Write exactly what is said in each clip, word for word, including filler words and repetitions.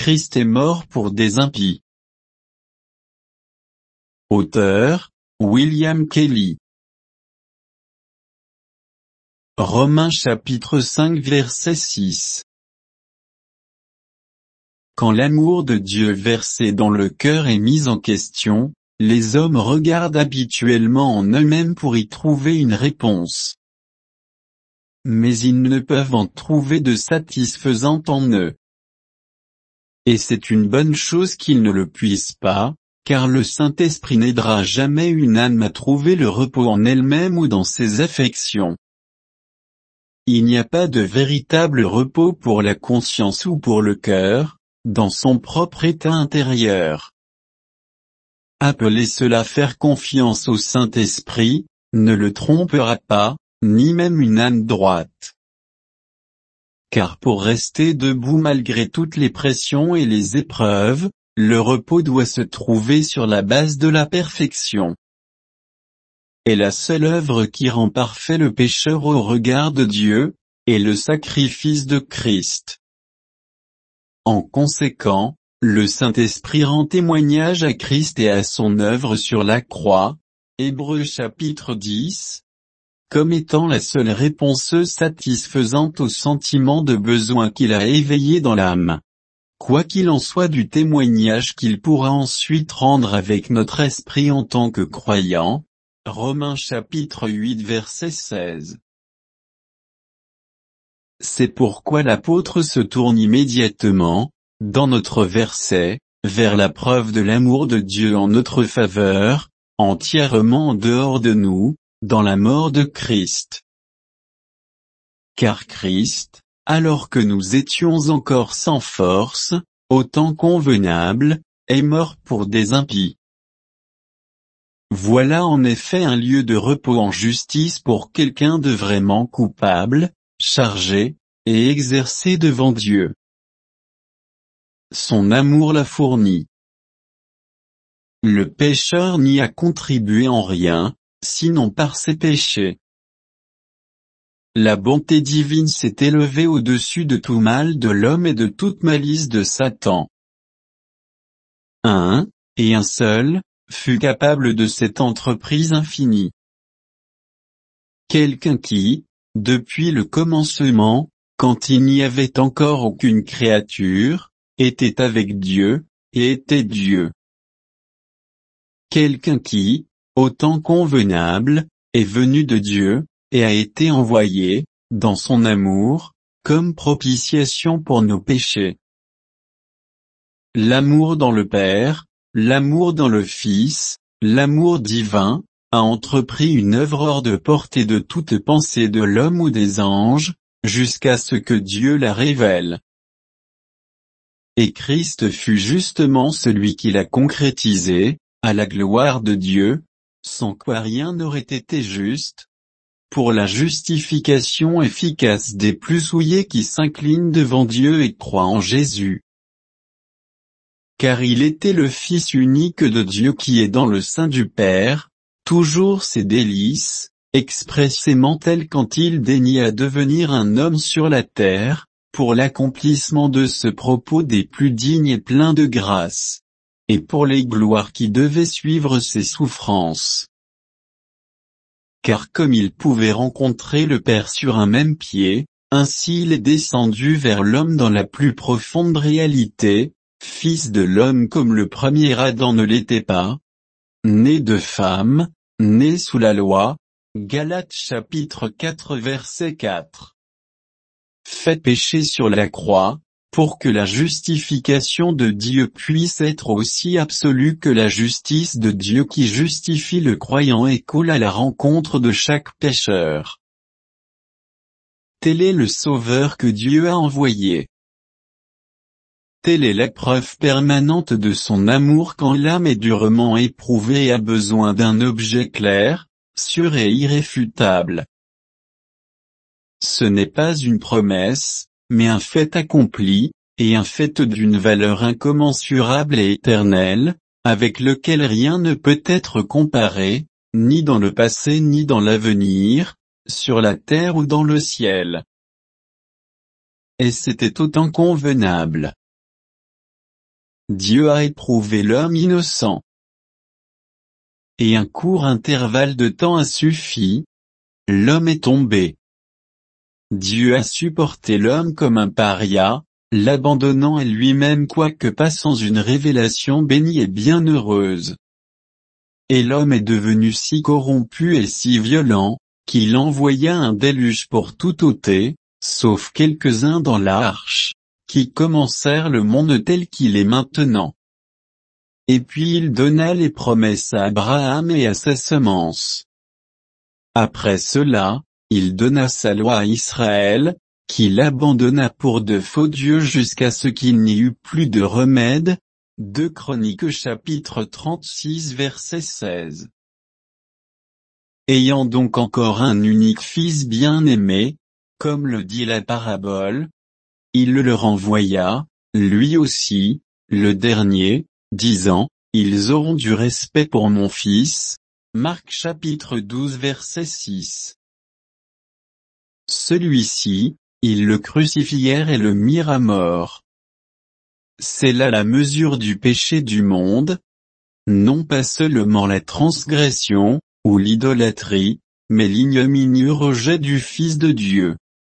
Christ est mort pour des impies. Auteur, William Kelly. Romains chapitre cinq verset six. Quand l'amour de Dieu versé dans le cœur est mis en question, les hommes regardent habituellement en eux-mêmes pour y trouver une réponse. Mais ils ne peuvent en trouver de satisfaisante en eux. Et c'est une bonne chose qu'ils ne le puissent pas, car le Saint-Esprit n'aidera jamais une âme à trouver le repos en elle-même ou dans ses affections. Il n'y a pas de véritable repos pour la conscience ou pour le cœur, dans son propre état intérieur. Appelez cela faire confiance au Saint-Esprit, ne le trompera pas, ni même une âme droite. Car pour rester debout malgré toutes les pressions et les épreuves, le repos doit se trouver sur la base de la perfection. Et la seule œuvre qui rend parfait le pécheur au regard de Dieu, est le sacrifice de Christ. En conséquent, le Saint-Esprit rend témoignage à Christ et à son œuvre sur la croix, Hébreux chapitre dix, comme étant la seule réponse satisfaisante au sentiment de besoin qu'il a éveillé dans l'âme. Quoi qu'il en soit du témoignage qu'il pourra ensuite rendre avec notre esprit en tant que croyant, Romains chapitre huit verset seize. C'est pourquoi l'apôtre se tourne immédiatement, dans notre verset, vers la preuve de l'amour de Dieu en notre faveur, entièrement en dehors de nous, dans la mort de Christ. Car Christ, alors que nous étions encore sans force, au temps convenable, est mort pour des impies. Voilà en effet un lieu de repos en justice pour quelqu'un de vraiment coupable, chargé, et exercé devant Dieu. Son amour l'a fourni. Le pécheur n'y a contribué en rien, sinon par ses péchés. La bonté divine s'est élevée au-dessus de tout mal de l'homme et de toute malice de Satan. Un, et un seul, fut capable de cette entreprise infinie. Quelqu'un qui, depuis le commencement, quand il n'y avait encore aucune créature, était avec Dieu, et était Dieu. Quelqu'un qui, au temps convenable, est venu de Dieu, et a été envoyé, dans son amour, comme propitiation pour nos péchés. L'amour dans le Père, l'amour dans le Fils, l'amour divin, a entrepris une œuvre hors de portée de toute pensée de l'homme ou des anges, jusqu'à ce que Dieu la révèle. Et Christ fut justement celui qui l'a concrétisé, à la gloire de Dieu, sans quoi rien n'aurait été juste, pour la justification efficace des plus souillés qui s'inclinent devant Dieu et croient en Jésus. Car il était le Fils unique de Dieu qui est dans le sein du Père, toujours ses délices, expressément tel quand il daigna devenir un homme sur la terre, pour l'accomplissement de ce propos des plus dignes et pleins de grâce, et pour les gloires qui devaient suivre ses souffrances. Car comme il pouvait rencontrer le Père sur un même pied, ainsi il est descendu vers l'homme dans la plus profonde réalité, fils de l'homme comme le premier Adam ne l'était pas, né de femme, né sous la loi, Galates chapitre quatre verset quatre. Fait pécher sur la croix, pour que la justification de Dieu puisse être aussi absolue que la justice de Dieu qui justifie le croyant et coule à la rencontre de chaque pécheur. Tel est le Sauveur que Dieu a envoyé. Telle est la preuve permanente de son amour quand l'âme est durement éprouvée et a besoin d'un objet clair, sûr et irréfutable. Ce n'est pas une promesse, mais un fait accompli, et un fait d'une valeur incommensurable et éternelle, avec lequel rien ne peut être comparé, ni dans le passé ni dans l'avenir, sur la terre ou dans le ciel. Et c'était autant convenable. Dieu a éprouvé l'homme innocent. Et un court intervalle de temps a suffi. L'homme est tombé. Dieu a supporté l'homme comme un paria, l'abandonnant à lui-même quoique pas sans une révélation bénie et bienheureuse. Et l'homme est devenu si corrompu et si violent, qu'il envoya un déluge pour tout ôter, sauf quelques-uns dans l'arche, qui commencèrent le monde tel qu'il est maintenant. Et puis il donna les promesses à Abraham et à sa semence. Après cela, il donna sa loi à Israël, qu'il abandonna pour de faux dieux jusqu'à ce qu'il n'y eût plus de remède. deux Chroniques chapitre trente-six verset seize. Ayant donc encore un unique fils bien-aimé, comme le dit la parabole, il le leur envoya, lui aussi, le dernier, disant, ils auront du respect pour mon fils. Marc chapitre douze verset six. Celui-ci, ils le crucifièrent et le mirent à mort. C'est là la mesure du péché du monde, non pas seulement la transgression, ou l'idolâtrie, mais l'ignominieux rejet du Fils de Dieu.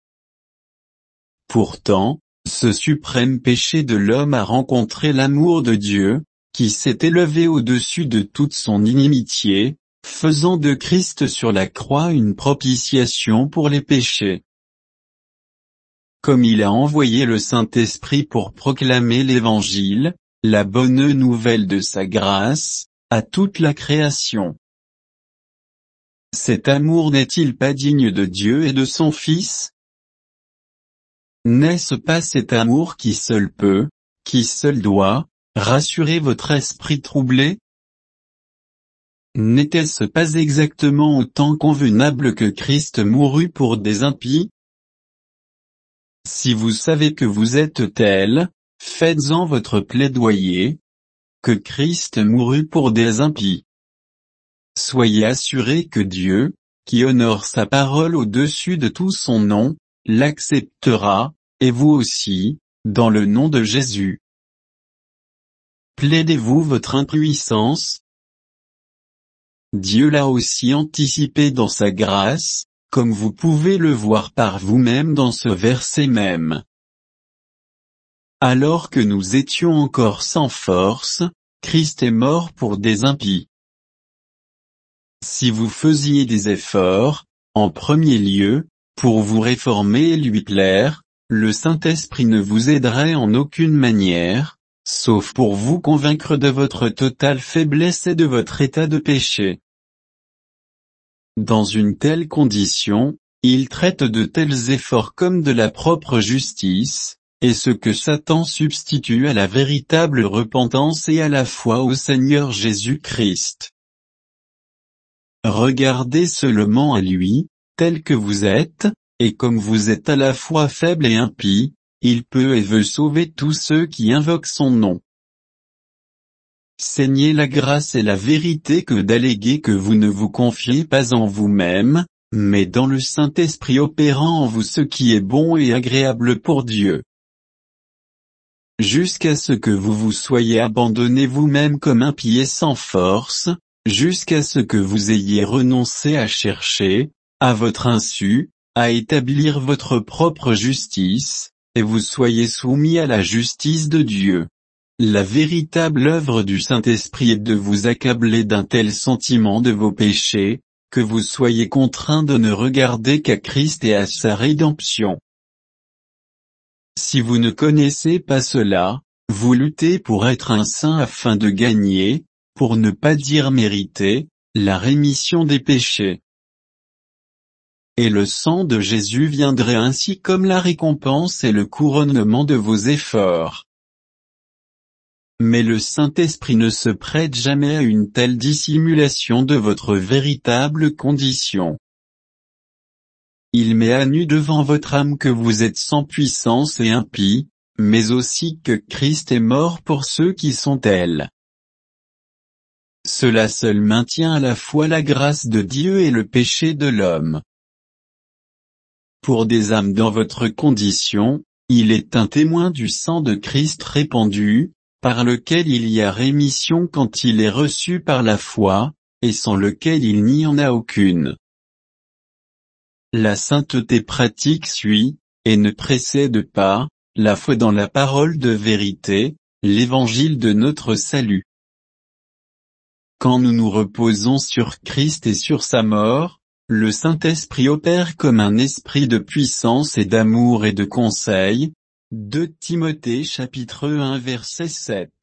Pourtant, ce suprême péché de l'homme a rencontré l'amour de Dieu, qui s'est élevé au-dessus de toute son inimitié, faisant de Christ sur la croix une propitiation pour les péchés. Comme il a envoyé le Saint-Esprit pour proclamer l'Évangile, la bonne nouvelle de sa grâce, à toute la création. Cet amour n'est-il pas digne de Dieu et de son Fils? N'est-ce pas cet amour qui seul peut, qui seul doit, rassurer votre esprit troublé? N'était-ce pas exactement autant convenable que Christ mourut pour des impies? Si vous savez que vous êtes tel, faites-en votre plaidoyer, que Christ mourut pour des impies. Soyez assurés que Dieu, qui honore sa parole au-dessus de tout son nom, l'acceptera, et vous aussi, dans le nom de Jésus. Plaidez-vous votre impuissance? Dieu l'a aussi anticipé dans sa grâce, comme vous pouvez le voir par vous-même dans ce verset même. Alors que nous étions encore sans force, Christ est mort pour des impies. Si vous faisiez des efforts, en premier lieu, pour vous réformer et lui plaire, le Saint-Esprit ne vous aiderait en aucune manière, sauf pour vous convaincre de votre totale faiblesse et de votre état de péché. Dans une telle condition, il traite de tels efforts comme de la propre justice, et ce que Satan substitue à la véritable repentance et à la foi au Seigneur Jésus-Christ. Regardez seulement à lui, tel que vous êtes, et comme vous êtes à la fois faible et impie, il peut et veut sauver tous ceux qui invoquent son nom. Saignez la grâce et la vérité que d'alléguer que vous ne vous confiez pas en vous-même, mais dans le Saint-Esprit opérant en vous ce qui est bon et agréable pour Dieu. Jusqu'à ce que vous vous soyez abandonné vous-même comme impie et sans force, jusqu'à ce que vous ayez renoncé à chercher, à votre insu, à établir votre propre justice, et vous soyez soumis à la justice de Dieu. La véritable œuvre du Saint-Esprit est de vous accabler d'un tel sentiment de vos péchés, que vous soyez contraints de ne regarder qu'à Christ et à sa rédemption. Si vous ne connaissez pas cela, vous luttez pour être un saint afin de gagner, pour ne pas dire mériter, la rémission des péchés. Et le sang de Jésus viendrait ainsi comme la récompense et le couronnement de vos efforts. Mais le Saint-Esprit ne se prête jamais à une telle dissimulation de votre véritable condition. Il met à nu devant votre âme que vous êtes sans puissance et impie, mais aussi que Christ est mort pour ceux qui sont tels. Cela seul maintient à la fois la grâce de Dieu et le péché de l'homme. Pour des âmes dans votre condition, il est un témoin du sang de Christ répandu, par lequel il y a rémission quand il est reçu par la foi, et sans lequel il n'y en a aucune. La sainteté pratique suit, et ne précède pas, la foi dans la parole de vérité, l'évangile de notre salut. Quand nous nous reposons sur Christ et sur sa mort, le Saint-Esprit opère comme un esprit de puissance et d'amour et de conseil. deux Timothée chapitre un verset sept.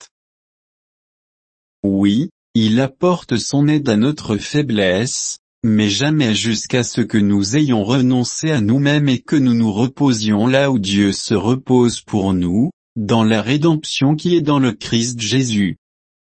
Oui, il apporte son aide à notre faiblesse, mais jamais jusqu'à ce que nous ayons renoncé à nous-mêmes et que nous nous reposions là où Dieu se repose pour nous, dans la rédemption qui est dans le Christ Jésus.